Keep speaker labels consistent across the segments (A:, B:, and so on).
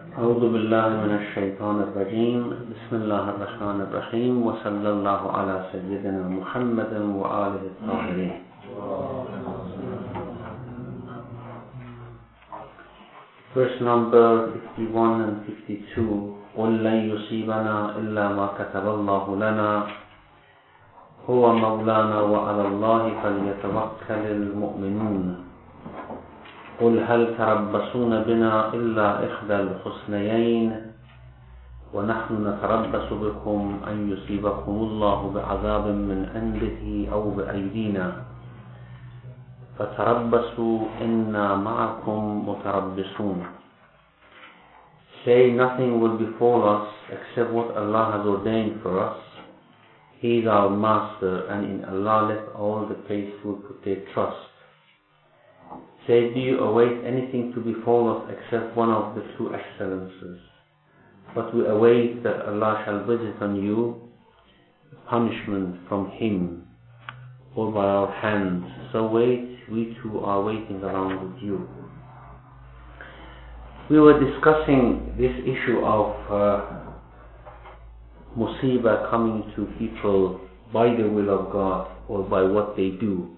A: أعوذ بالله من الشيطان الرجيم بسم الله الرحمن الرحيم وصلى الله على سيدنا محمد وآله الطاهرين. Verse number 51 and 52. قل لن يصيبنا إلا ما كتب الله لنا هو مولانا وعلى الله فليتوكل المؤمنون. قل هل تربصون بنا إلا إحدى الحسنيين ونحن نتربص بكم أن يصيبكم الله بعذاب من عنده أو بأيدينا فتربصوا إنا معكم متربصون. Say nothing will befall us except what Allah has ordained for us. He is our master, and in Allah let all the faithful put their trust. Say, do you await anything to befall us except one of the two excellences? But we await that Allah shall visit on you punishment from Him or by our hands. So wait, we too are waiting along with you. We were discussing this issue of musibah coming to people by the will of God or by what they do.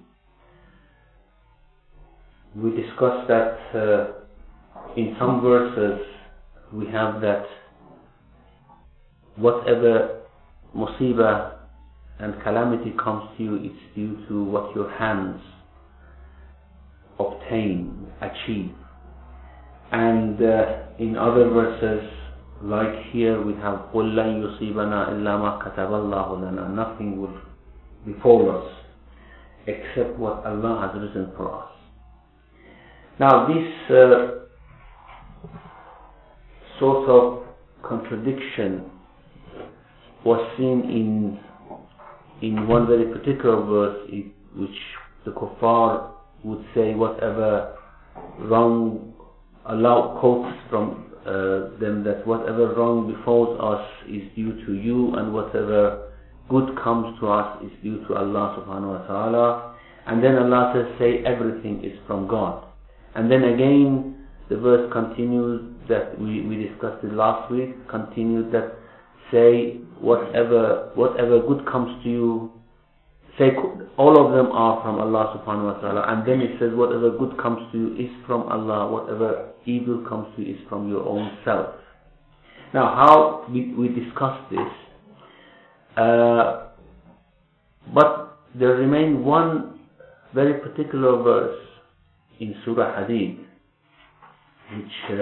A: We discussed that in some verses we have that whatever musibah and calamity comes to you, it's due to what your hands obtain, achieve. And in other verses, like here, we have قُلْ لَنْ يُصِيبَنَا إِلَّا مَا كَتَبَ اللَّهُ لَنَا. Nothing will befall us except what Allah has written for us. Now this sort of contradiction was seen in one very particular verse, which the kuffar would say whatever wrong, Allah quotes from them that whatever wrong befalls us is due to you, and whatever good comes to us is due to Allah subhanahu wa ta'ala. And then Allah says, say everything is from God. And then again the verse continues that we discussed it last week, continued that say whatever good comes to you, say all of them are from Allah subhanahu wa ta'ala. And then it says whatever good comes to you is from Allah, whatever evil comes to you is from your own self. Now how we discussed this, but there remained one very particular verse in Surah Hadid which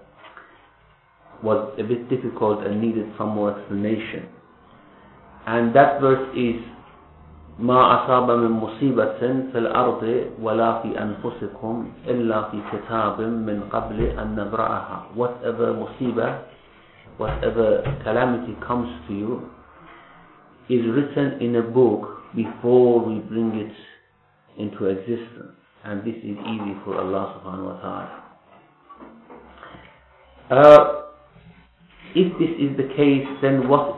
A: was a bit difficult and needed some more explanation. And that verse is ما أصاب من مصيبة في الأرض ولا في أنفسكم إلا في كتاب من قبل أن نبرأها. Whatever musibah, whatever calamity comes to you is written in a book before we bring it into existence. And this is easy for Allah subhanahu wa ta'ala. If this is the case, then what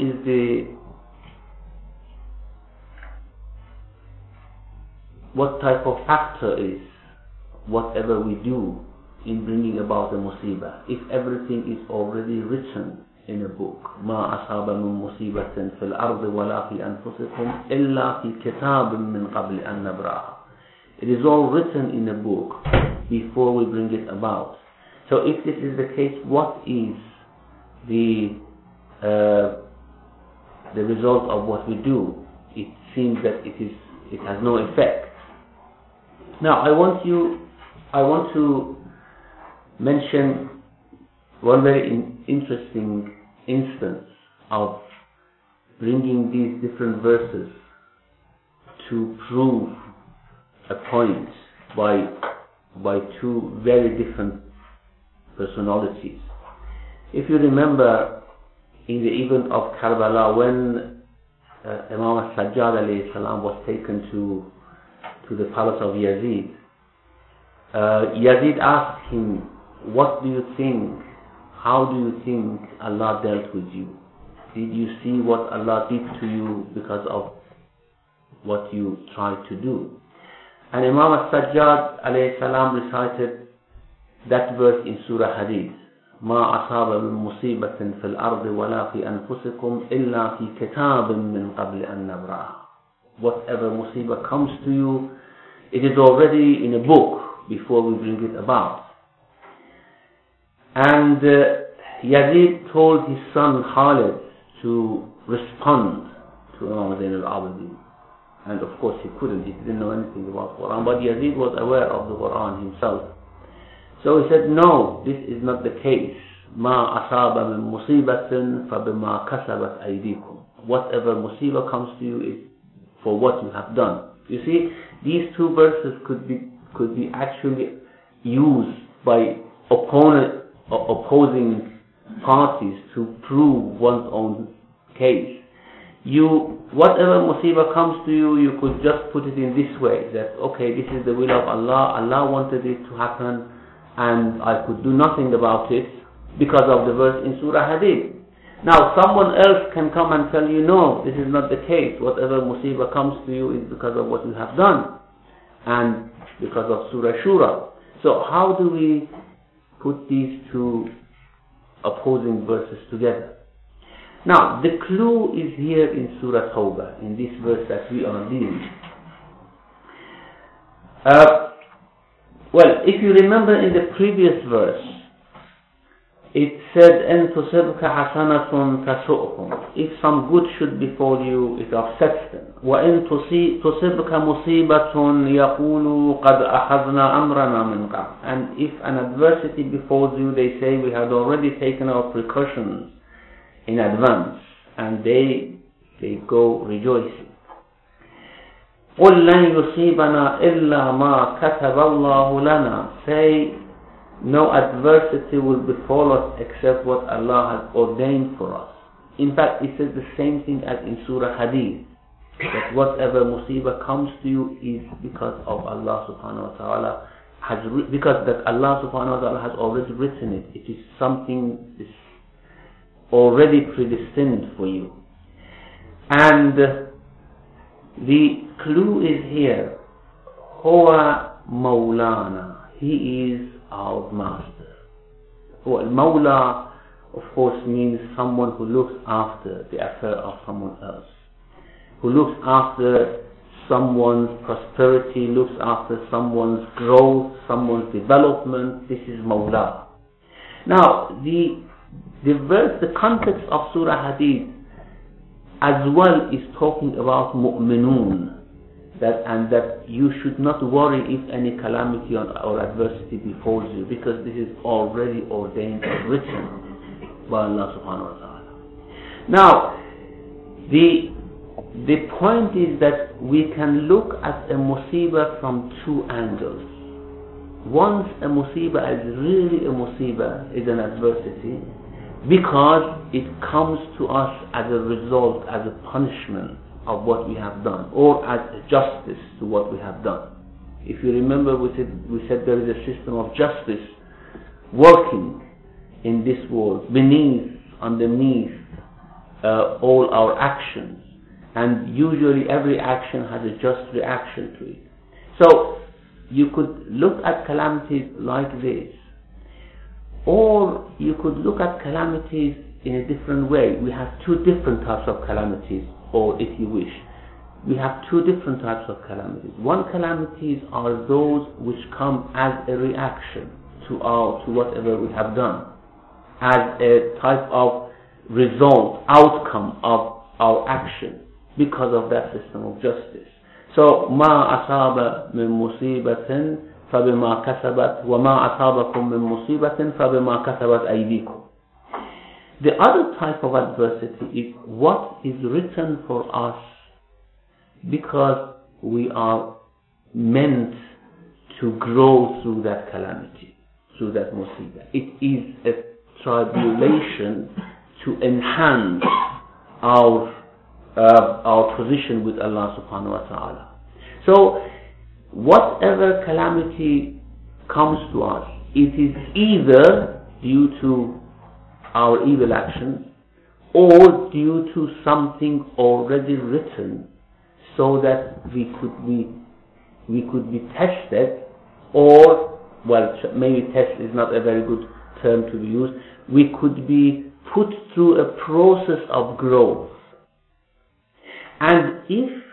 A: type of factor is whatever we do in bringing about a musibah? If everything is already written in a book, ما أصاب من مصيبة في الأرض ولا في أنفسكم إلا في كتاب من قبل أن نبرأها. It is all written in a book before we bring it about. So if this is the case, what is the result of what we do? It seems that it has no effect. Now I want to mention one very interesting instance of bringing these different verses to prove a point by two very different personalities. If you remember, in the event of Karbala, when Imam al-Sajjad alayhi salam was taken to the palace of Yazid, Yazid asked him, what do you think, how do you think Allah dealt with you? Did you see what Allah did to you because of what you tried to do? And Imam al-Sajjad alayhi salam recited that verse in Surah Hadid, ما أصاب من مصيبة في الأرض ولا في أنفسكم إلا في كتاب من قبل أن نبرأها. Whatever musibah comes to you, it is already in a book before we bring it about. And Yazid told his son Khalid to respond to Imam Zain al-Abidin. And of course he couldn't, he didn't know anything about Quran, but Yazid was aware of the Quran himself. So he said, no, this is not the case. ما أصاب من مصيبة فبما كسبت أيديكم. Whatever musibah comes to you is for what you have done. You see, these two verses could be actually used by opposing parties to prove one's own case. Whatever musibah comes to you, you could just put it in this way, that okay, this is the will of Allah, Allah wanted it to happen, and I could do nothing about it because of the verse in Surah Hadid. Now someone else can come and tell you, no, this is not the case. Whatever musibah comes to you is because of what you have done and because of Surah Shura. So how do we put these two opposing verses together? Now the clue is here in Surah Tawbah, in this verse that we are reading. Well, if you remember in the previous verse, it said, أَن تُصِبْكَ حَسَنَةٌ تَسُؤْهُمْ. If some good should befall you, it upsets them. وَإِن تُصِبْكَ مُصِيبَةٌ يَقُولُوا قَدْ أَخَذْنَا أَمْرَنَا مِنْ قَبْلُ. And if an adversity befalls you, they say, we had already taken our precautions in advance. And they go rejoicing. قُلْ لَنْ يُصِيبَنَا إِلَّا مَا كَتَبَ اللَّهُ لَنَا. Say, no adversity will befall us except what Allah has ordained for us. In fact, it says the same thing as in Surah Hadid, that whatever musibah comes to you is because of Allah subhanahu wa ta'ala because that Allah subhanahu wa ta'ala has already written it. It is something is already predestined for you. And the clue is here. Huwa Mawlana. He is our master. Well, Mawla, of course, means someone who looks after the affair of someone else, who looks after someone's prosperity, looks after someone's growth, someone's development. This is Mawla. Now, the verse, the context of Surah Hadid as well is talking about mu'minun, that you should not worry if any calamity or adversity befalls you, because this is already ordained or written by Allah subhanahu wa ta'ala. Now, the point is that we can look at a musibah from two angles. Once a musibah is really a musibah, is an adversity, because it comes to us as a result, as a punishment of what we have done, or as a justice to what we have done. If you remember, we said there is a system of justice working in this world, underneath all our actions, and usually every action has a just reaction to it. So you could look at calamities like this, or you could look at calamities in a different way. We have two different types of calamities, or if you wish, we have two different types of calamities. One calamities are those which come as a reaction to whatever we have done, as a type of result, outcome of our action, because of that system of justice. So, ما أصاب من مصيبة فبما كسبت وما أصابكم من مصيبة فبما كسبت أيديكم. The other type of adversity is what is written for us because we are meant to grow through that calamity, through that musibah. It is a tribulation to enhance our position with Allah subhanahu wa ta'ala. So whatever calamity comes to us, it is either due to our evil actions or due to something already written, so that we could be tested, or, well, maybe test is not a very good term to be used, we could be put through a process of growth. And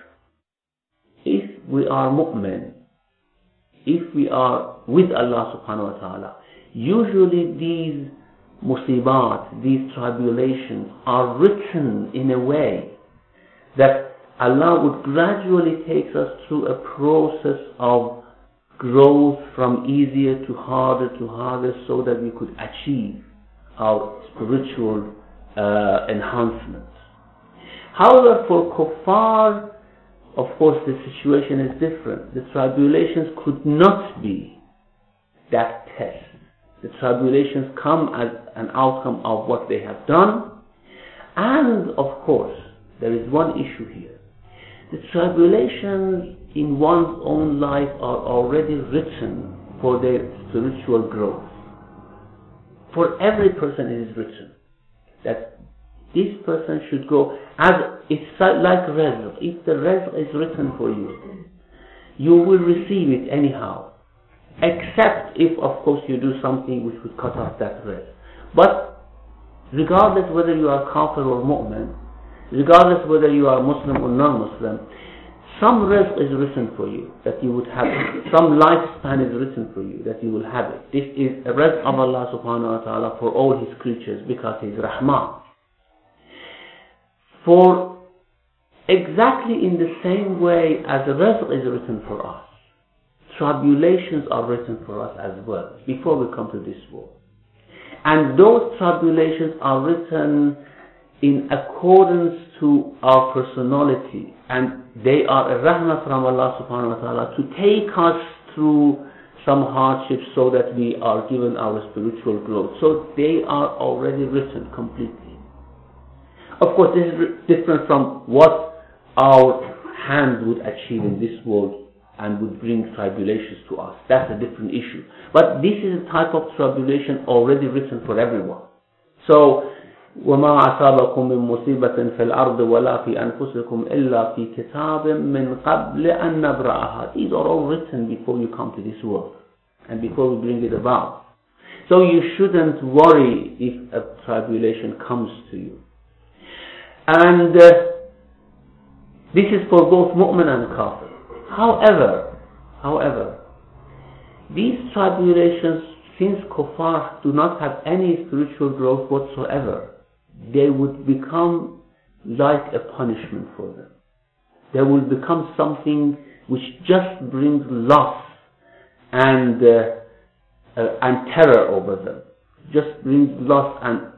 A: if we are mu'min, if we are with Allah subhanahu wa ta'ala, usually these musibat, these tribulations are written in a way that Allah would gradually take us through a process of growth from easier to harder so that we could achieve our spiritual enhancements. However, for kuffar, of course, the situation is different. The tribulations could not be that test. The tribulations come as an outcome of what they have done. And, of course, there is one issue here. The tribulations in one's own life are already written for their spiritual growth. For every person it is written that this person should go, as it's like rizq. If the rizq is written for you, you will receive it anyhow, except if, of course, you do something which would cut off that rizq. But regardless whether you are kafir or mu'min, regardless whether you are Muslim or non-Muslim, some rizq is written for you, that you would have it. Some lifespan is written for you, that you will have it. This is a rizq of Allah subhanahu wa ta'ala for all His creatures, because He is Rahman. For exactly in the same way as the rizq is written for us, tribulations are written for us as well, before we come to this world. And those tribulations are written in accordance to our personality, and they are a rahmah from Allah subhanahu wa ta'ala to take us through some hardships so that we are given our spiritual growth. So they are already written completely. Of course, this is different from what our hands would achieve in this world and would bring tribulations to us. That's a different issue. But this is a type of tribulation already written for everyone. So, وَمَا أَصَابَكُم مِّن مُّصِيبَةٍ فِي الْأَرْضِ وَلَا فِي أَنفُسِكُمْ إِلَّا فِي كِتَابٍ مِّن قَبْلِ أَن نَّبْرَأَهَا. These are all written before you come to this world and before we bring it about. So you shouldn't worry if a tribulation comes to you. And this is for both mu'min and kafir. However, these tribulations, since kuffar do not have any spiritual growth whatsoever, they would become like a punishment for them. They will become something which just brings loss and terror over them. Just brings loss and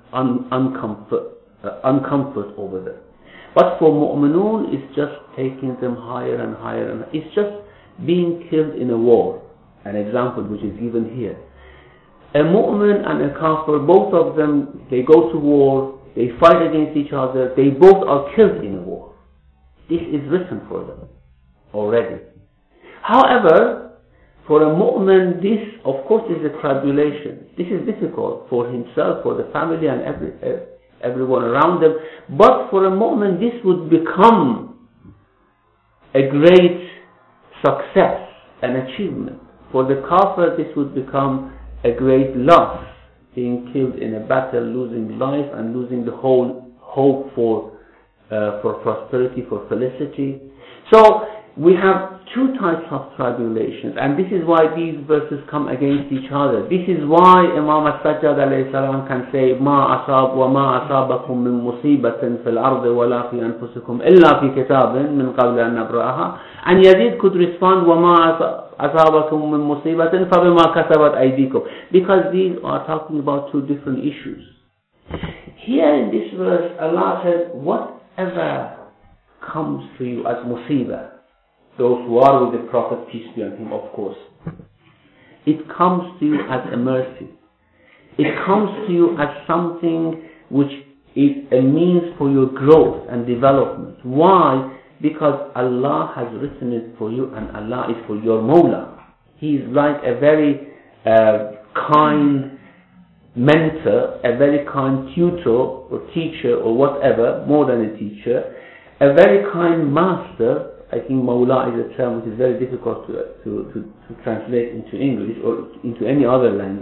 A: uncomfort over them. But for mu'minun, it's just taking them higher and higher, and it's just being killed in a war. An example which is given here. A mu'min and a kafir, both of them, they go to war, they fight against each other, they both are killed in a war. This is written for them already. However, for a mu'min, this of course is a tribulation. This is difficult for himself, for the family and everyone around them. But for a mu'min, this would become a great success, an achievement. For the kafir, this would become a great loss, being killed in a battle, losing life and losing the whole hope for prosperity, for felicity. So we have two types of tribulations, and this is why these verses come against each other. This is why Imam As-Sajjad alayhi salam can say, مَا أَصَابَ وَمَا أَصَابَكُم مِّن مُّصِيبَةٍ فِي الْأَرْضِ وَلَا فِي أَنفُسِكُمْ إِلَّا فِي كِتَابٍ مِّن قَبْلِ أَن نَّبْرَأَهَا. And Yazid could respond, وَمَا أَصَابَكُم مِّن مُّصِيبَةٍ فَبِمَا كَسَبَتْ أَيْدِيكُم. Because these are talking about two different issues. Here in this verse, Allah says, whatever comes to you as musibah, those who are with the Prophet, peace be on him, of course, it comes to you as a mercy. It comes to you as something which is a means for your growth and development. Why? Because Allah has written it for you, and Allah is for your Mawla. He is like a very kind mentor, a very kind tutor or teacher or whatever, more than a teacher, a very kind master. I think Mawla is a term which is very difficult to translate into English or into any other language.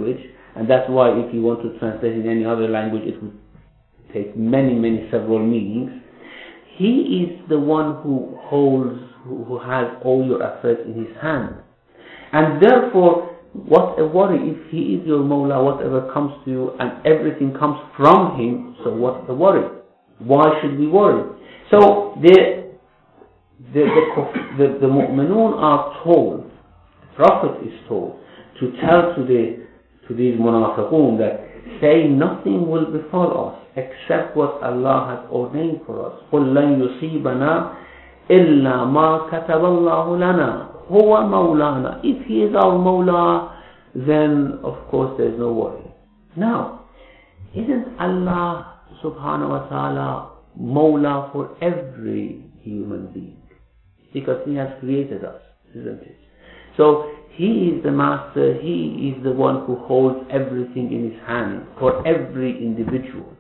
A: And that's why if you want to translate in any other language, it would take several meanings. He is the one who holds, who has all your affairs in his hand. And therefore, what a worry if he is your Mawla, whatever comes to you and everything comes from him, so what a worry? Why should we worry? So the mu'minun are told, the Prophet is told, to tell to these munafiqun that say nothing will befall us except what Allah has ordained for us. قُلْ لَنْ يُصِيبَنَا إِلَّا مَا كَتَبَ اللَّهُ لَنَا هُوَ مَوْلَانَا. If he is our Mawla, then of course there is no worry. Now, isn't Allah subhanahu wa ta'ala Mawla for every human being? Because he has created us, isn't it? So he is the master, he is the one who holds everything in his hand for every individual.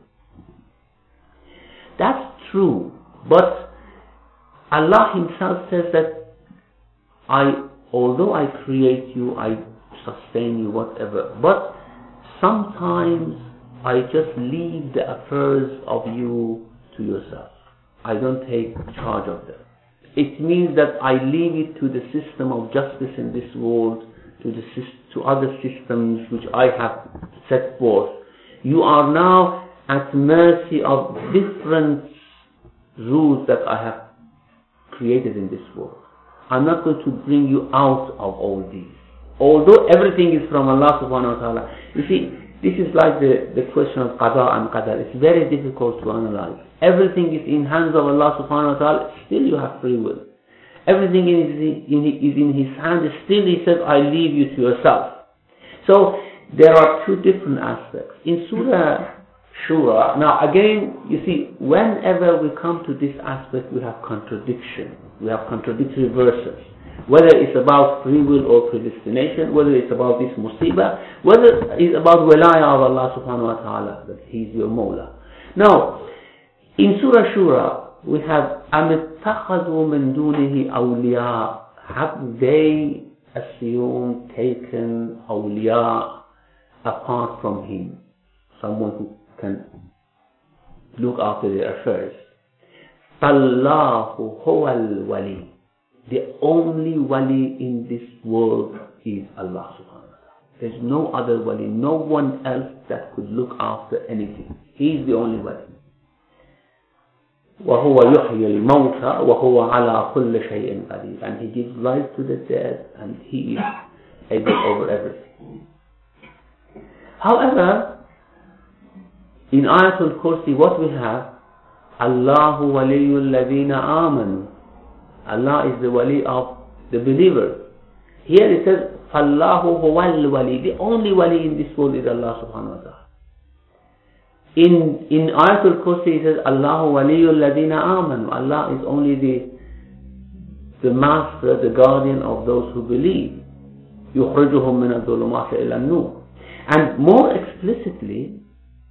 A: That's true, but Allah himself says that although I create you, I sustain you, whatever, but sometimes I just leave the affairs of you to yourself. I don't take charge of them. It means that I leave it to the system of justice in this world, to other systems which I have set forth. You are now at mercy of different rules that I have created in this world. I'm not going to bring you out of all these. Although everything is from Allah subhanahu wa ta'ala. You see, this is like the question of qada and qadar. It's very difficult to analyze. Everything is in hands of Allah subhanahu wa ta'ala, still you have free will. Everything is in his hand, still he says, I leave you to yourself. So, there are two different aspects. In Surah Shura, now again, you see, whenever we come to this aspect, we have contradiction. We have contradictory verses. Whether it's about free will or predestination, whether it's about this musibah, whether it's about wilayah of Allah subhanahu wa ta'ala, that He's your Mawla. Now, in Surah Shura, we have أَمِ اتَّخَذُوا مِن دُونِهِ أَوْلِيَاءَ. Have they assumed, taken awliya apart from Him? Someone who can look after their affairs. فَاللَّهُ هُوَ الْوَلِيُّ. The only wali in this world is Allah subhanahu wa ta'ala. There's no other wali, no one else that could look after anything. He is the only wali. وَهُوَ يُحْيِي الْمَوْتَى وَهُوَ عَلَى كُلِّ شَيْءٍ قَدِيرٌ. And He gives life to the dead and He is able over everything. However, in Ayatul Kursi, what we have, Allahu waliyul ladina amanu. Allah is the wali of the believers. Here it says, Fallahu huwal wali. The only wali in this world is Allah subhanahu wa ta'ala. In Ayatul Kursi it says, Allahu waliyul ladina amanu. Allah is only the master, the guardian of those who believe. يُخْرِجُهُمْ مِنَ الظُّلُمَاتِ إِلَى النُّورِ. And more explicitly,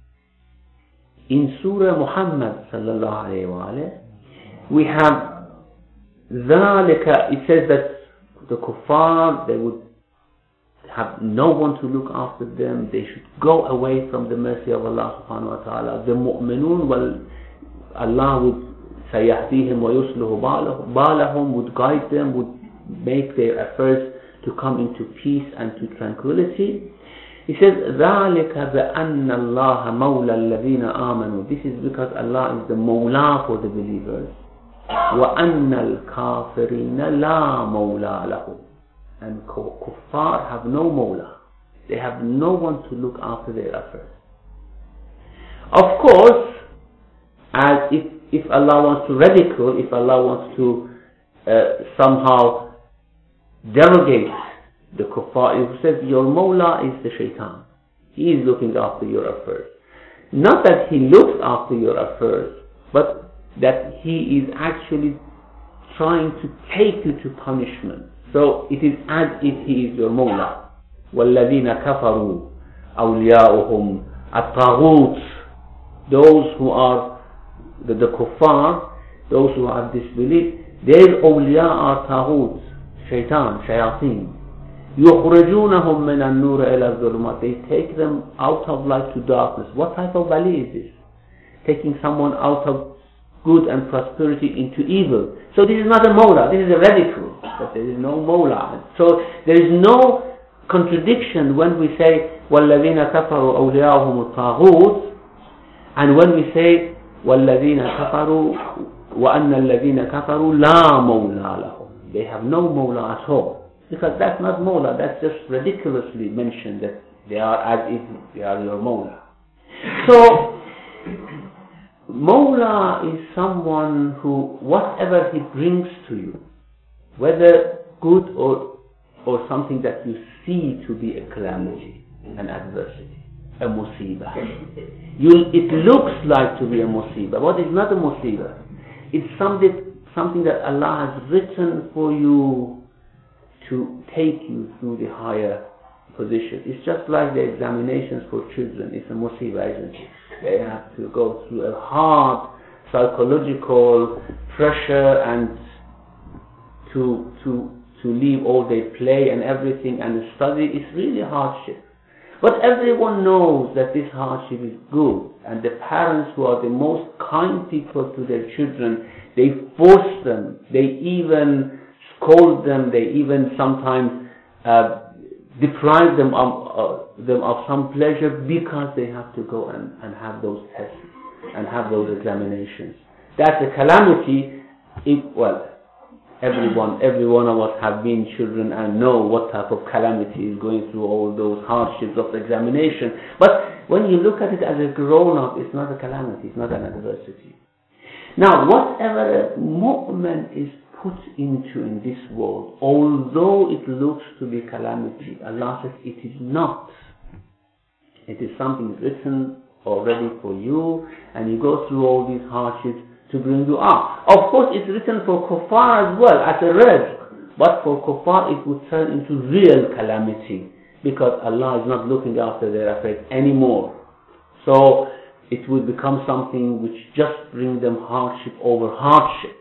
A: in Surah Muhammad sallallahu alayhi wa alayhi, we have ذَلِكَ. It says that the kuffar, they would have no one to look after them. They should go away from the mercy of Allah subhanahu wa ta'ala. The mu'minun, well, Allah would سَيَهْدِيهِمْ وَيُصْلُهُ بَالَهُمْ, would guide them, would make their affairs to come into peace and to tranquility. He says, ذَلِكَ بَأَنَّ اللَّهَ مَوْلَى الَّذِينَ آمَنُوا. This is because Allah is the Mawla for the believers. وَأَنَّ الْكَافِرِينَ لَا مَوْلَى لَهُ. And kuffar have no Mawla. They have no one to look after their affairs. Of course, as if Allah wants to ridicule, if Allah wants to somehow derogate the kuffar, it says your Mawla is the shaitan. He is looking after your affairs. Not that he looks after your affairs, but that he is actually trying to take you to punishment. So it is as if he is your Mawla. وَالَّذِينَ كَفَرُوا أَوْلِيَاؤُهُمْ الطَّاغُوتُ. Those who are the kuffar, those who have disbelief, their awliya are taghut, shaitan, shayateen. يُخْرِجُونَهُمْ مِنَ النُّورِ إِلَى الظُّلُمَاتِ. They take them out of light to darkness. What type of wali is this? Taking someone out of good and prosperity into evil. So this is not a mawla, this is a radical. But there is no mawla. So there is no contradiction when we say وَالَّذِينَ كَفَرُوا أَوْلِيَاؤُهُمُ الطَّاغُوتُ, and when we say وَالَّذِينَ كَفَرُوا وَأَنَّ الَّذِينَ كَفَرُوا لَا مَوْلَى لَهُمْ. They have no mawla at all. Because that's not mawla, that's just ridiculously mentioned that they are as if they are your mawla. So mawla is someone who, whatever he brings to you, whether good or something that you see to be a calamity, an adversity, a musibah. It looks like to be a musibah, but it's not a musibah. It's something that Allah has written for you to take you through the higher position. It's just like the examinations for children. It's a musibah, isn't it? They have to go through a hard psychological pressure and to leave all their play and everything and study. It's really hardship. But everyone knows that this hardship is good, and the parents who are the most kind people to their children, they force them, they even scold them, they even sometimes deprive them of some pleasure because they have to go and have those tests and have those examinations. That's a calamity. Every one of us have been children and know what type of calamity is going through all those hardships of examination. But when you look at it as a grown-up, it's not a calamity, it's not an adversity. Now, whatever a mu'min is put into in this world, although it looks to be calamity, Allah says it is not. It is something written already for you, and you go through all these hardships to bring you up. Of course, it's written for kuffar as well, as a rizq. But for kuffar, it would turn into real calamity, because Allah is not looking after their affairs anymore. So, it would become something which just brings them hardship over hardship.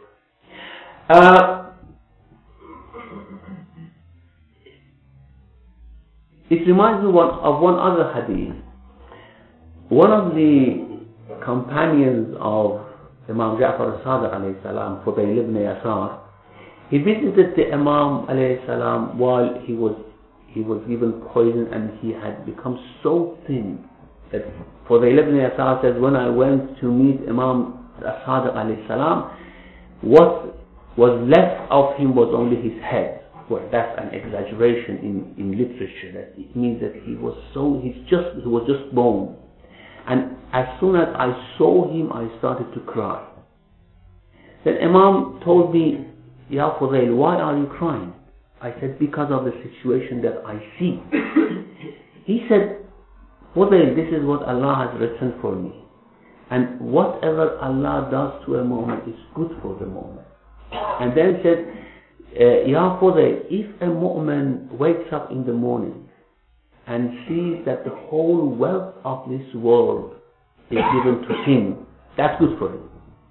A: It reminds me of one other hadith. One of the companions of Imam Ja'far al-Sadiq alayhi salam, Fudayl ibn Yasar, he visited the Imam alayhi salam while he was given poison, and he had become so thin that Fudayl ibn Yasar says, when I went to meet Imam al-Sadiq alayhi salam, what was left of him was only his head. Well, that's an exaggeration in literature. That it means that he was just bone. And as soon as I saw him, I started to cry. Then Imam told me, Ya Fudayl, why are you crying? I said, because of the situation that I see. He said, Fudayl, this is what Allah has written for me. And whatever Allah does to a moment is good for the moment. And then said, Ya Fudayl, if a mu'min wakes up in the morning and sees that the whole wealth of this world is given to him, that's good for him.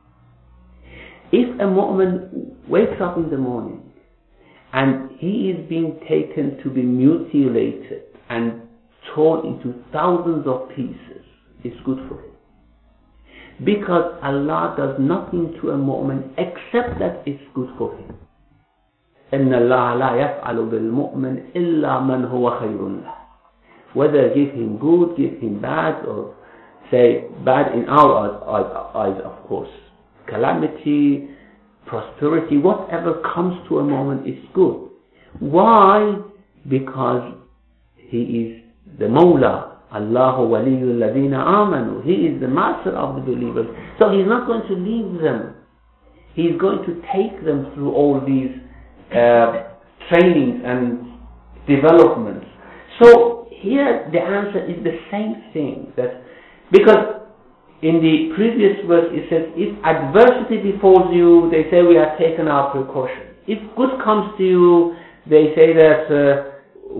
A: If a mu'min wakes up in the morning and he is being taken to be mutilated and torn into thousands of pieces, it's good for him. Because Allah does nothing to a mu'min except that it's good for him. إِنَّ اللَّهَ لَا يَفْعَلُ بِالْمُؤْمِنِ إِلَّا مَنْ هُوَ خَيْرٌ لَهُ. Whether give him good, give him bad, or say bad in our eyes, of course. Calamity, prosperity, whatever comes to a moment is good. Why? Because he is the Mawla. Allahu waliyul ladina amanu. He is the master of the believers. So he's not going to leave them. He's going to take them through all these trainings and developments. So here the answer is the same thing. That because in the previous verse it says, if adversity befalls you, they say we have taken our precautions. If good comes to you, they say that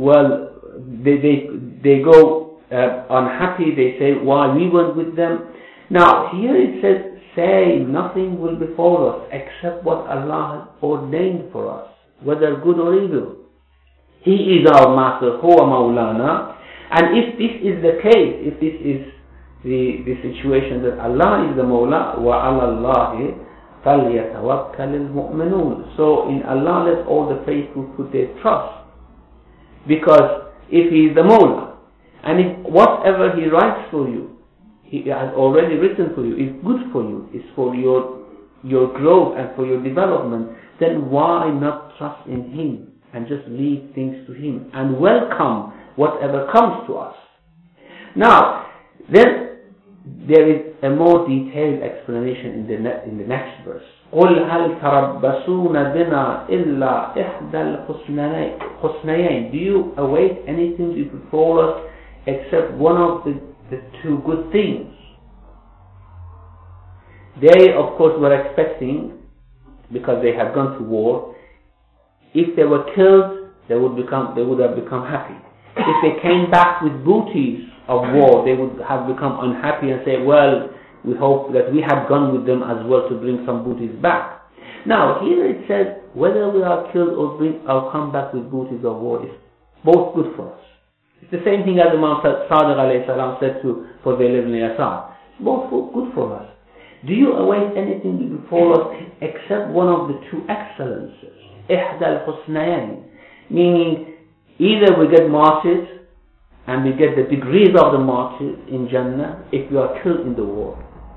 A: they go unhappy, they say why we went with them. Now here it says, say nothing will befall us except what Allah has ordained for us, whether good or evil. He is our master, huwa maulana. And if this is the case, if this is the situation that Allah is the Mawla, wa ala Allahi falyatawakkalul mu'minun. So in Allah let all the faithful put their trust. Because if He is the Mawla, and if whatever He writes for you, He has already written for you, is good for you, is for your growth and for your development, then why not trust in Him and just leave things to Him and welcome whatever comes to us? Now, then there is a more detailed explanation in the next verse. قُلْ هَلْ تَرَبَّصُونَ بِنَا إِلَّا إِحْدَى الْحُسْنَيَيْنِ. Do you await anything to befall us except one of the two good things? They, of course, were expecting, because they had gone to war, if they were killed, they would have become happy. If they came back with booties of war, they would have become unhappy and say, well, we hope that we had gone with them as well to bring some booties back. Now, here it says, whether we are killed or come back with booties of war is both good for us. It's the same thing as Imam Sadiq alayhi salam said to Fudayl ibn Yasar. It's both good for us. Do you await anything to befall us except one of the two excellences? إِحْدَى الْحُسْنَيَيْنِ. Meaning, either we get martyrs, and we get the degrees of the martyrs in Jannah if we are killed in the war,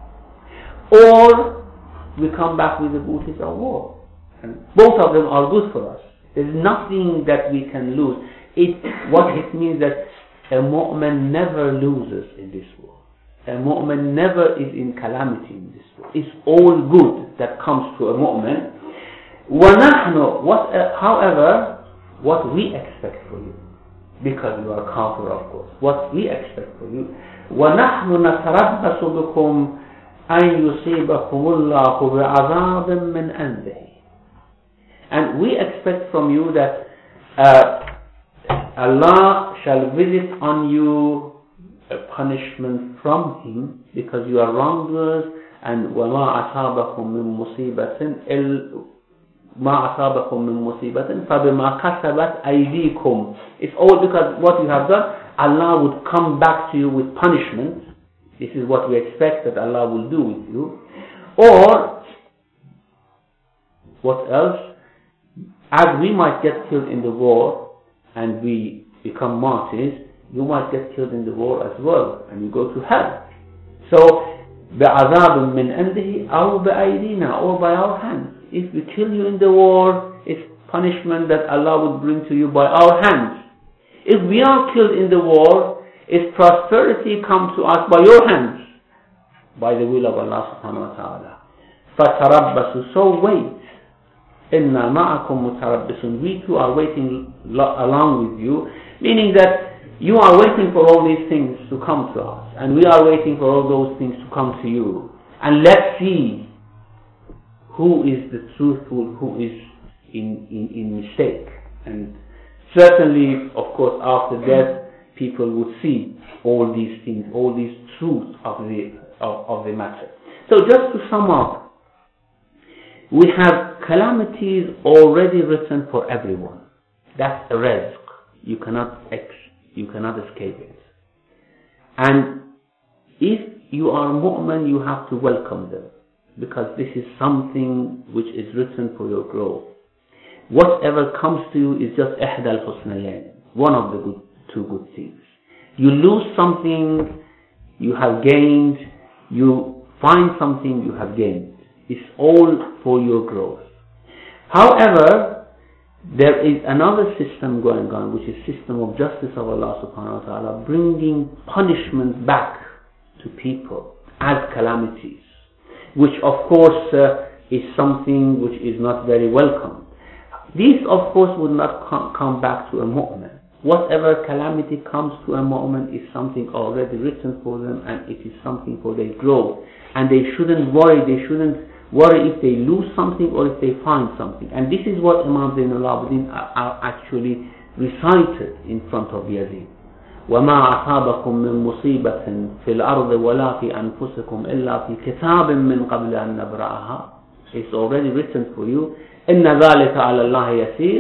A: or we come back with the booties of war. And both of them are good for us. There's nothing that we can lose. What it means that a mu'min never loses in this war. A mu'min never is in calamity in this war. It's all good that comes to a mu'min. وَنَحْنُ, however, what we expect for you, because you are kafir, of course, what we expect for you, وَنَحْنُ نَتَرَبَّصُ بِكُمْ أَنْ يُصِيبَكُمُ اللَّهُ بِعَذَابٍ مِّنْ عِنْدِهِ. And we expect from you that Allah shall visit on you a punishment from Him because you are wrongdoers, and وَمَا أَصَابَكُم مِّن مُّصِيبَةٍ فَبِمَا كَسَبَتْ أَيْدِيكُمْ. It's all because what you have done. Allah would come back to you with punishment. This is what we expect that Allah will do with you. Or, what else? As we might get killed in the war and we become martyrs, you might get killed in the war as well and you go to hell. So, بِعَذَابٍ مِّنْ عِنْدِهِ أَوْ بِأَيْدِينَا, or by our hands. If we kill you in the war, it's punishment that Allah would bring to you by our hands. If we are killed in the war, it's prosperity come to us by your hands, by the will of Allah subhanahu wa ta'ala. فَتَرَبَّسُوا, so wait. إِنَّا مَعَكُمْ مُتَرَبِّسُونَ, we too are waiting along with you, meaning that you are waiting for all these things to come to us, and we are waiting for all those things to come to you. And let's see who is the truthful, who is in mistake. And certainly, of course, after death, people would see all these things, all these truths of the matter. So just to sum up, we have calamities already written for everyone. That's a rizq. You cannot escape it. And if you are a mu'min, you have to welcome them, because this is something which is written for your growth. Whatever comes to you is just إحدى الحسنيين, one of the two good things. You lose something, you have gained. You find something, you have gained. It's all for your growth. However, there is another system going on, which is system of justice of Allah subhanahu wa ta'ala, bringing punishment back to people as calamities, which of course is something which is not very welcome. These of course would not come back to a mu'min. Whatever calamity comes to a mu'min is something already written for them, and it is something for their growth. And they shouldn't worry if they lose something or if they find something. And this is what Imam Zainul Abidin actually recited in front of Yazid. وَمَا أَصَابَكُم مِّن مُّصِيبَةٍ فِي الْأَرْضِ وَلَا فِي أَنفُسِكُمْ إِلَّا فِي كِتَابٍ مِّن قَبْلِ أَن نَّبْرَأَهَا. It's already written for you. إِنَّ ذَلِكَ عَلَى اللَّهِ يَسِيرٌ.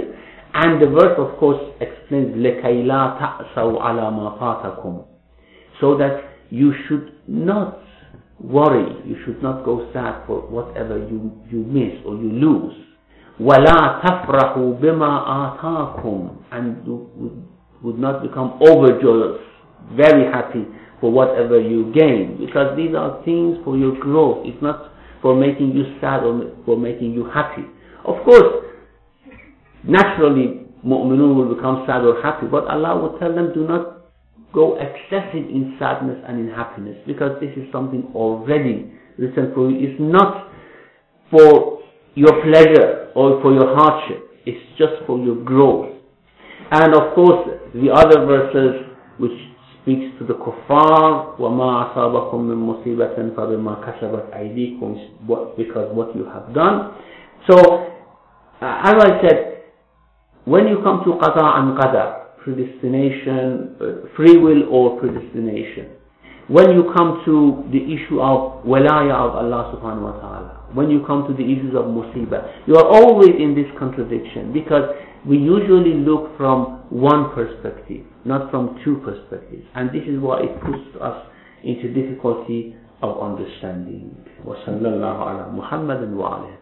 A: And the verse of course explains لَكَيْ لَا تَأْسَوْا عَلَى مَا فَاتَكُمْ, so that you should not worry, you should not go sad for whatever you miss or you lose. وَلَا تَفْرَحُوا بِمَا آتَاكُمْ, and you would not become overjoyous, very happy for whatever you gain, because these are things for your growth. It's not for making you sad or for making you happy. Of course, naturally, mu'minun will become sad or happy, but Allah will tell them, do not go excessive in sadness and in happiness, because this is something already written for you. It's not for your pleasure or for your hardship. It's just for your growth. And of course, the other verses which speaks to the kuffar, وَمَا أَصَابَكُم مِّن مُّصِيبَةٍ فَبِمَا كَسَبَتْ أَيْدِيكُمْ, because what you have done. So, as I said, when you come to qada and qadar, predestination, free will or predestination, when you come to the issue of walaya of Allah subhanahu wa ta'ala, when you come to the issues of musibah, you are always in this contradiction, because we usually look from one perspective, not from two perspectives, and this is why it puts us into difficulty of understanding. وَصَلَّى اللَّهُ عَلَى مُحَمَّدٍ وَعَلَيْهِ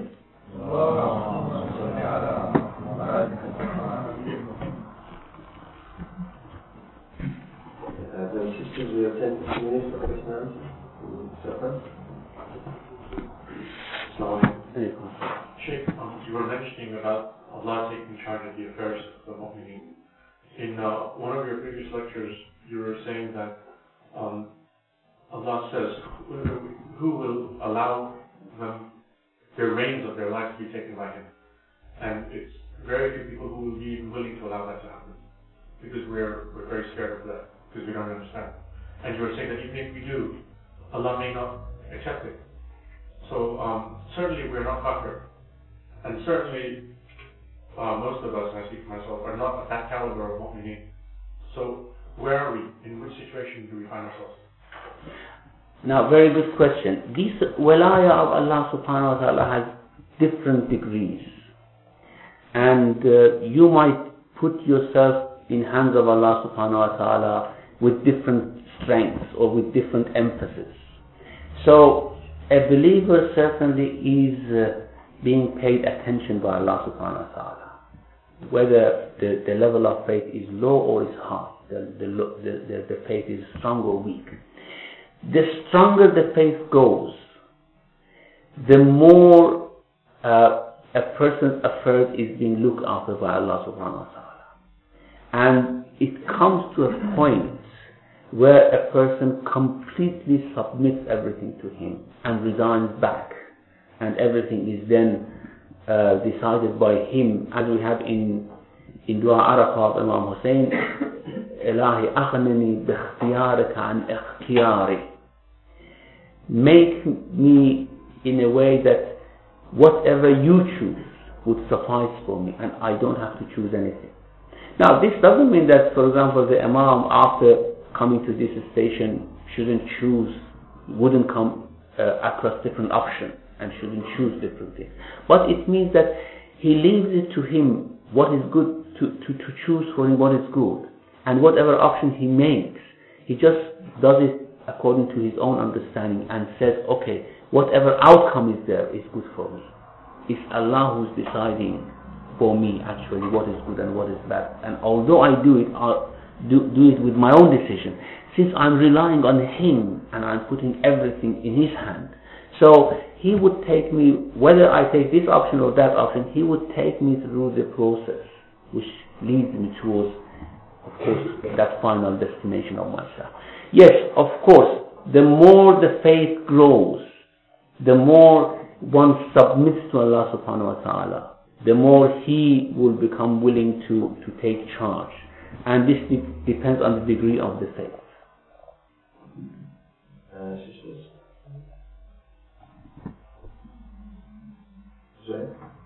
B: Sisters, we have 10-15 minutes for questions and answers.
C: Sheikh, you were mentioning about Allah taking charge of the affairs of the mu'mineen. In one of your previous lectures, you were saying that Allah says, who will allow them, their reins of their lives to be taken by Him? And it's very few people who will be even willing to allow that to happen, because we're very scared of that, because we don't understand. And you were saying that even if we do, Allah may not accept it. So certainly we're not kafir, and certainly most of us, and I speak for myself, are not at that caliber of mu'mineen. So where are we? In which situation do we find ourselves?
A: Now, very good question. This walaya of Allah subhanahu wa ta'ala has different degrees, and you might put yourself in hands of Allah subhanahu wa ta'ala with different strengths or with different emphasis. So a believer certainly is being paid attention by Allah subhanahu wa ta'ala, whether the level of faith is low or is high, the faith is strong or weak. The stronger the faith goes, the more a person's affairs is being looked after by Allah subhanahu wa ta'ala. And it comes to a point where a person completely submits everything to Him and resigns back, and everything is then decided by Him, as we have in Dua Arafah of Imam Hussein, Ilahi akhnini bikhtiyarika an ikhtiyari. Make me in a way that whatever you choose would suffice for me, and I don't have to choose anything. Now, this doesn't mean that, for example, the Imam, after coming to this station, wouldn't come across different options and shouldn't choose different things. But it means that he leaves it to him what is good, to choose for him what is good. And whatever option he makes, he just does it according to his own understanding and says, okay, whatever outcome is there is good for me. It's Allah who's deciding for me actually what is good and what is bad. And although I do it, I'll do it with my own decision, since I'm relying on Him and I'm putting everything in His hand. So He would take me, whether I take this option or that option, He would take me through the process which leads me towards, of course, that final destination of myself. Yes, of course, the more the faith grows, the more one submits to Allah subhanahu wa ta'ala, the more He will become willing to take charge. And this depends on the degree of the faith.
B: Sisters? Zoe?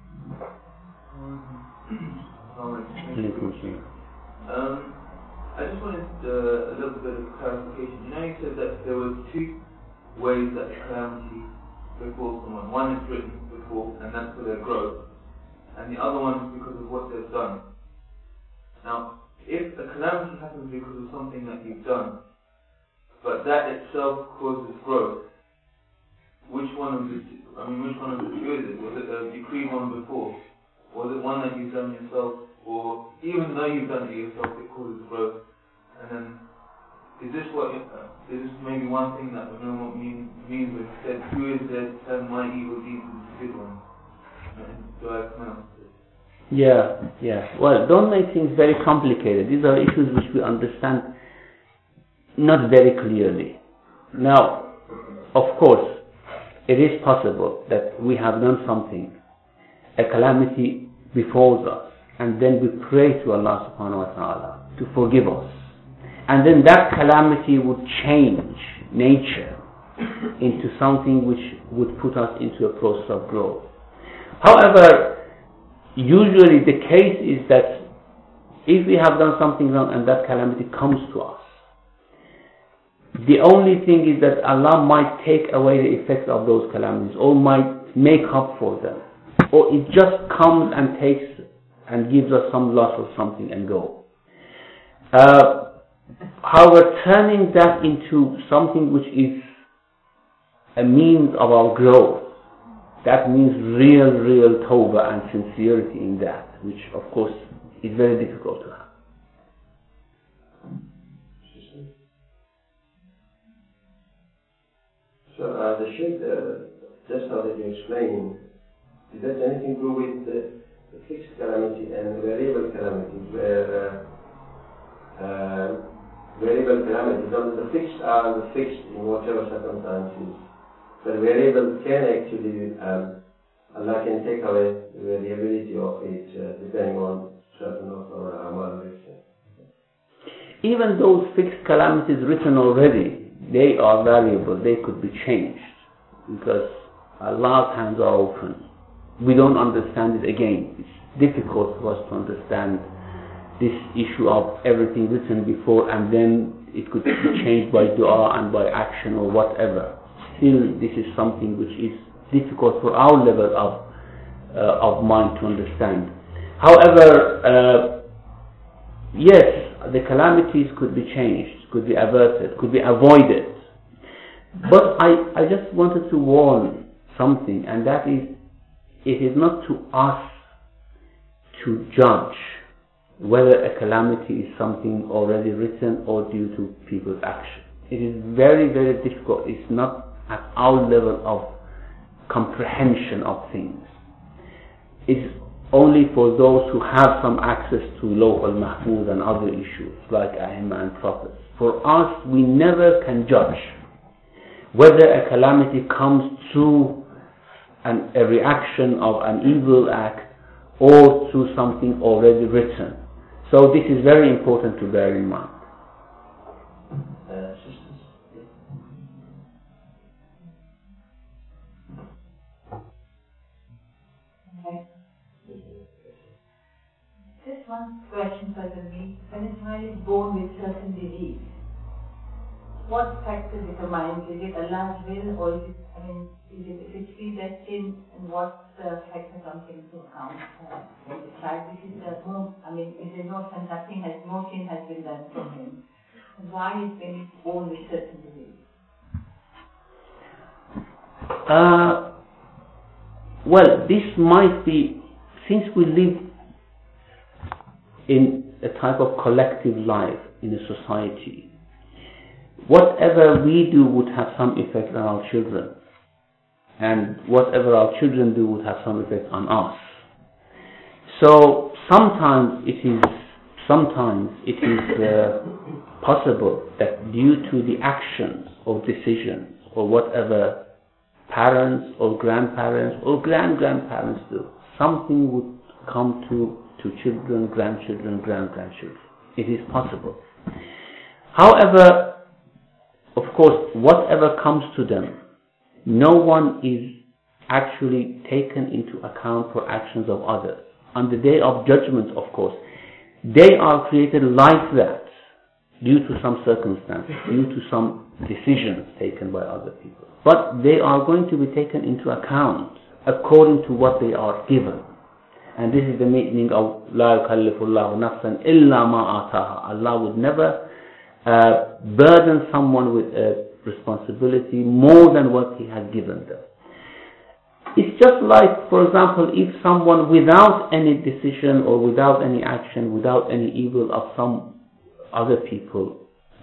D: I just wanted a little bit of clarification. You know, you said that there were two ways that calamity befall someone. One is written before, and that's for their growth. and the other one is because of what they've done. Now, if a calamity happens because of something that you've done, but that itself causes growth, which one of the two is it? Was it a decree one before? Was it one that you've done yourself? Or even though you've done it yourself, it causes growth? And then, is this maybe one thing that we know what means when it said, who is there to turn my evil deeds into good ones? Do I pronounce this?
A: Yeah. Well, don't make things very complicated. These are issues which we understand not very clearly. Now, of course, it is possible that we have done something, a calamity befalls us, and then we pray to Allah subhanahu wa ta'ala to forgive us. And then that calamity would change nature into something which would put us into a process of growth. However, usually the case is that if we have done something wrong and that calamity comes to us, the only thing is that Allah might take away the effects of those calamities, or might make up for them, or it just comes and takes and gives us some loss of something and go. However, turning that into something which is a means of our growth, that means real tawbah and sincerity in that, which of course is very difficult to have.
B: So the shape, just now that you explained, is that anything to do with the fixed calamity and variable calamities, where variable calamities, the fixed are fixed in whatever circumstances, but variable can actually, Allah can take away the variability of it depending on certain of our amal.
A: Even those fixed calamities written already, they are variable, they could be changed, because Allah's hands are open. We don't understand it again. It's difficult for us to understand this issue of everything written before and then it could be changed by dua and by action or whatever. Still, this is something which is difficult for our level of mind to understand. However, yes, the calamities could be changed, could be averted, could be avoided. But I just wanted to warn something, and that is, it is not to us to judge whether a calamity is something already written or due to people's action. It is very difficult. It's not at our level of comprehension of things. It's only for those who have some access to Lawh al-Mahfuz and other issues like A'imma and Prophets. For us, we never can judge whether a calamity comes through a reaction of an evil act or through something already written. So this is very important to bear in mind.
E: Just one question for me. When a child is born with certain disease, what factor determines? Is it Allah's will, or is it predestined, and what factor comes into account for the child? This is the most, is there no sin has been done to him? And why is when he's born with certain disease?
A: Well, this might be, since we live in a type of collective life in a society, whatever we do would have some effect on our children, and whatever our children do would have some effect on us. So sometimes it is possible that due to the actions or decisions or whatever parents or grandparents or grandparents do, something would come to children, grandchildren, grandchildren. It is possible. However, of course, whatever comes to them, no one is actually taken into account for actions of others. On the day of judgment, of course, they are created like that due to some circumstances, due to some decisions taken by other people. But they are going to be taken into account according to what they are given. And this is the meaning of لا يكلف الله نفسا إلا ما آتاها. Allah would never burden someone with a responsibility more than what He has given them. It's just like, for example, if someone without any decision or without any action, without any evil of some other people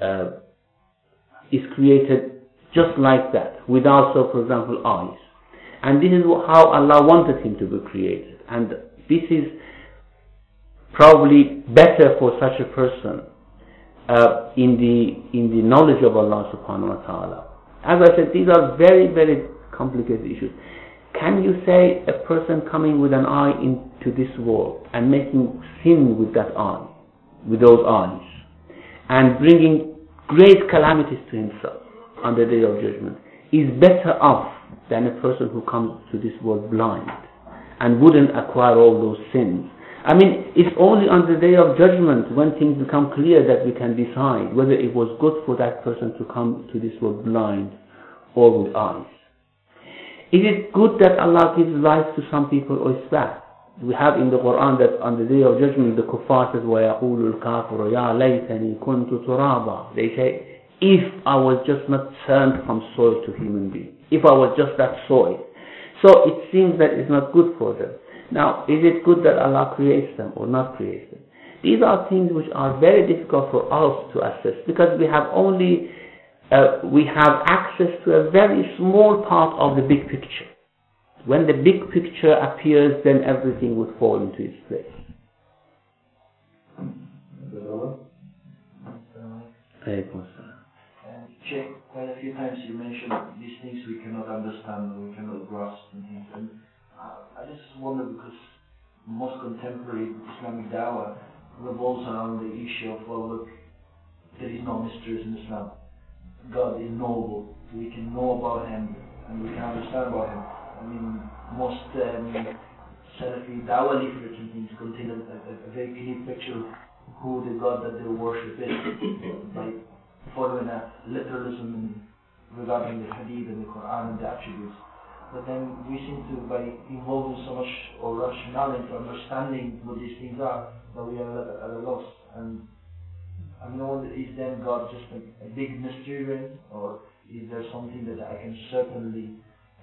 A: is created just like that, without, so for example, eyes. And this is how Allah wanted him to be created. And this is probably better for such a person in the knowledge of Allah subhanahu wa ta'ala. As I said, these are very, very complicated issues. Can you say a person coming with an eye into this world and making sin with that eye, with those eyes, and bringing great calamities to himself on the Day of Judgment, is better off than a person who comes to this world blind and wouldn't acquire all those sins? I mean, it's only on the Day of Judgment, when things become clear, that we can decide whether it was good for that person to come to this world blind or with eyes. Is it good that Allah gives life to some people, or it's bad? We have in the Quran that on the Day of Judgment the kuffar says, وَيَقُولُ الْكَافِرُ يَا لَيْتَنِي كُنْتُ تُرَابًا. They say, if I was just not turned from soil to human being, if I was just that soil. So it seems that it's not good for them. Now, is it good that Allah creates them or not creates them? These are things which are very difficult for us to assess, because we have only we have access to a very small part of the big picture. When the big picture appears, then everything would fall into its place.
F: Sheikh, quite a few times you mentioned these things we cannot understand, we cannot grasp and things. And I just wonder, because most contemporary Islamic dawah revolves around the issue of, well, look, there is no mysteries in Islam. God is knowable. We can know about Him and we can understand about Him. I mean, most Salafi dawah leaflets and things contain a very clear picture of who the God that they worship is, by following a literalism regarding the Hadith and the Quran and the attributes. But then we seem to, by involving so much or rationality into understanding what these things are, that we are at a loss. And I mean, is then God just a big mystery ring, or is there something that I can certainly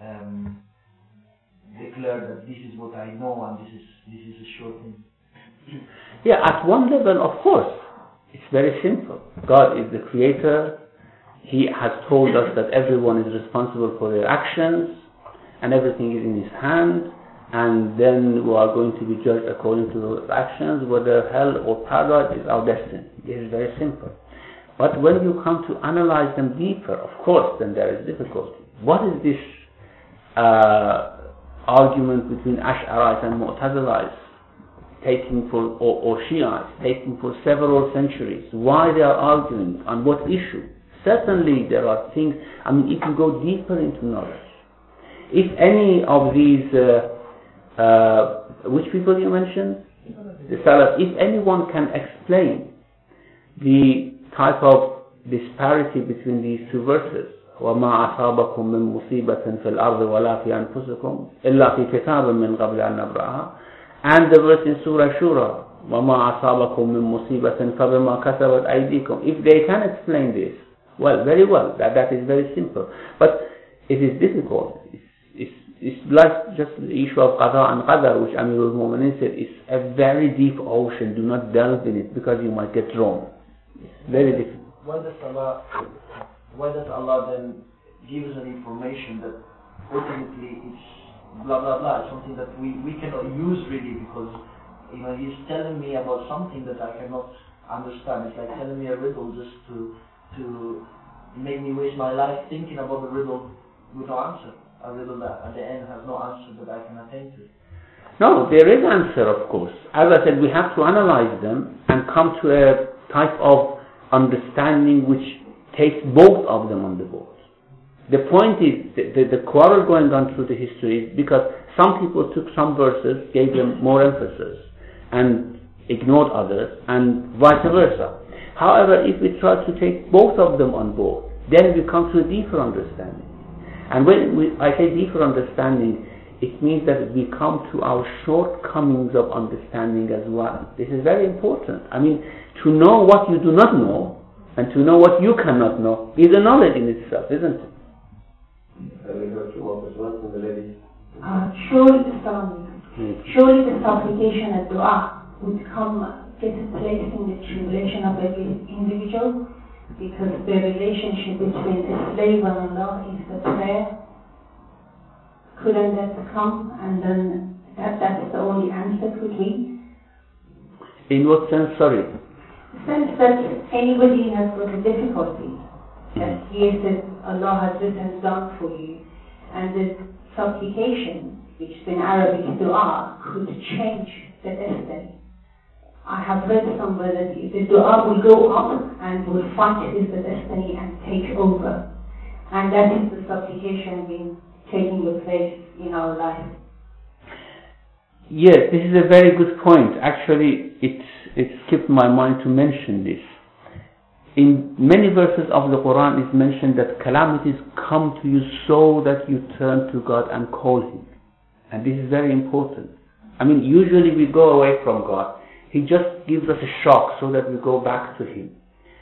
F: declare that this is what I know and this is a sure thing?
A: Yeah, at one level, of course, it's very simple. God is the creator. He has told us that everyone is responsible for their actions and everything is in His hand, and then we are going to be judged according to those actions, whether hell or paradise is our destiny. This is very simple. But when you come to analyze them deeper, of course, then there is difficulty. What is this argument between Ash'arites and Mu'tazilites taking for, or Shiites taking for several centuries? Why they are arguing, on what issue? Certainly there are things, I mean, if you go deeper into knowledge, if any of these which people you mentioned? The Salaf. If anyone can explain the type of disparity between these two verses, وَمَا أَصَابَكُم مِّن مُّصِيبَةٍ فِي الْأَرْضِ وَلَا فِي أَنفُسِكُمْ إِلَّا فِي كِتَابٍ مِّن قَبْلِ أَن نَّبْرَأَهَا, and the verse in Surah Shura, وَمَا أَصَابَكُم مِّن مُّصِيبَةٍ فَبِمَا كَسَبَتْ أَيْدِيكُم. If they can explain this, well, very well. That is very simple. But it is difficult. It's like just the issue of qada and qadar, which Amirul Mu'minin said, is a very deep ocean. Do not delve in it, because you might get drawn. It's very difficult.
F: Why does Allah then give us an information that ultimately it's blah blah blah, something that we cannot use really, because He's telling me about something that I cannot understand. It's like telling me a riddle just to make me waste my life thinking about the riddle with no answer. A riddle that at the end has no answer that I can attain to.
A: No, there is answer, of course. As I said, we have to analyze them and come to a type of understanding which takes both of them on the board. The point is, the quarrel going on through the history is because some people took some verses, gave them more emphasis, and ignored others, and vice versa. However, if we try to take both of them on board, then we come to a deeper understanding. And when I say deeper understanding, it means that we come to our shortcomings of understanding as well. This is very important. I mean, to know what you do not know and to know what you cannot know is a knowledge in itself, isn't it?
B: We have two more questions from the lady.
E: Surely the supplication and dua would get placed in the tribulation of every individual, because the relationship between the slave and Allah is the prayer. Couldn't that come and then that's the only answer could be?
A: In what sense, sorry?
E: The sense that anybody has got a difficulty, that yes, that Allah has written down for you, and the supplication, which in Arabic dua, could change the destiny. I have read somewhere that the dua will go up and will fight with the destiny and take over. And that is the supplication being taking the place in our life.
A: Yes, this is a very good point. Actually, it skipped my mind to mention this. In many verses of the Quran it's mentioned that calamities come to you so that you turn to God and call Him. And this is very important. I mean, usually we go away from God. He just gives us a shock so that we go back to Him.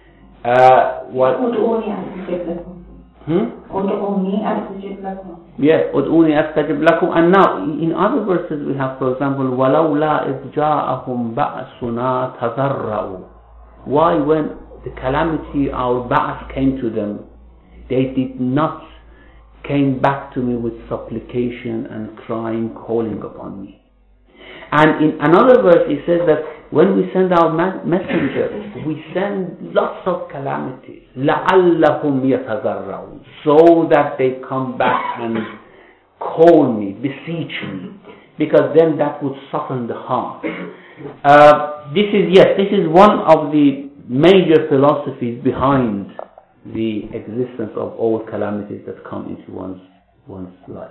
A: Yeah, ud'uni astajib lakum. And now, in other verses we have, for example, وَلَوْلَا إِذْ جَاءَهُمْ بَأْسُنَا تَضَرَّعُوا. Why, when the calamity, our ba'as came to them, they did not came back to me with supplication and crying, calling upon me. And in another verse it says that when we send our messengers, we send lots of calamities, لَعَلَّهُمْ يَتَضَرَّعُونَ, so that they come back and call me, beseech me, because then that would soften the heart. This is one of the major philosophies behind the existence of all calamities that come into one's life.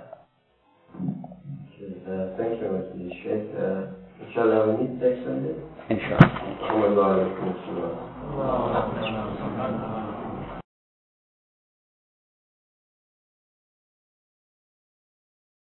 B: Thank you very much, Sheikh. Inshallah, we meet next Sunday.
A: Inshallah.